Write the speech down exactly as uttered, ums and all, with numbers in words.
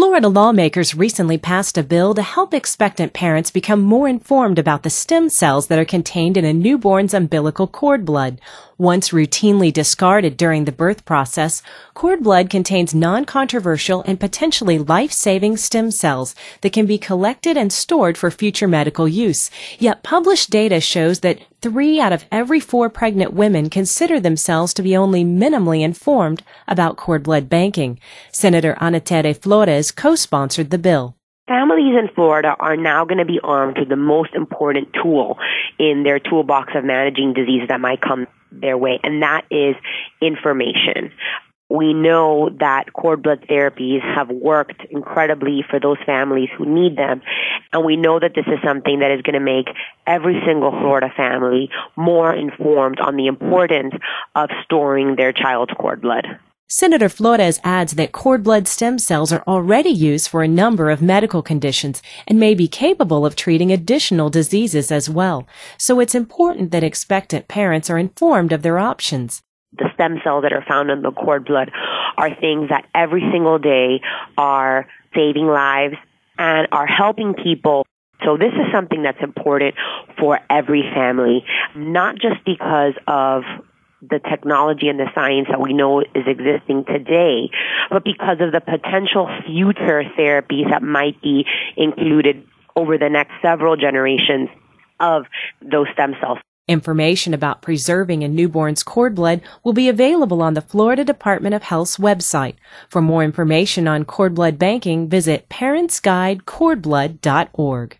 Florida lawmakers recently passed a bill to help expectant parents become more informed about the stem cells that are contained in a newborn's umbilical cord blood. Once routinely discarded during the birth process, cord blood contains non-controversial and potentially life-saving stem cells that can be collected and stored for future medical use. Yet published data shows that three out of every four pregnant women consider themselves to be only minimally informed about cord blood banking. Senator Ana Tere Flores co-sponsored the bill. Families in Florida are now going to be armed with the most important tool in their toolbox of managing diseases that might come their way, and that is information. We know that cord blood therapies have worked incredibly for those families who need them, and we know that this is something that is going to make every single Florida family more informed on the importance of storing their child's cord blood. Senator Flores adds that cord blood stem cells are already used for a number of medical conditions and may be capable of treating additional diseases as well. So it's important that expectant parents are informed of their options. The stem cells that are found in the cord blood are things that every single day are saving lives and are helping people. So this is something that's important for every family, not just because of the technology and the science that we know is existing today, but because of the potential future therapies that might be included over the next several generations of those stem cells. Information about preserving a newborn's cord blood will be available on the Florida Department of Health's website. For more information on cord blood banking, visit parents guide cord blood dot org.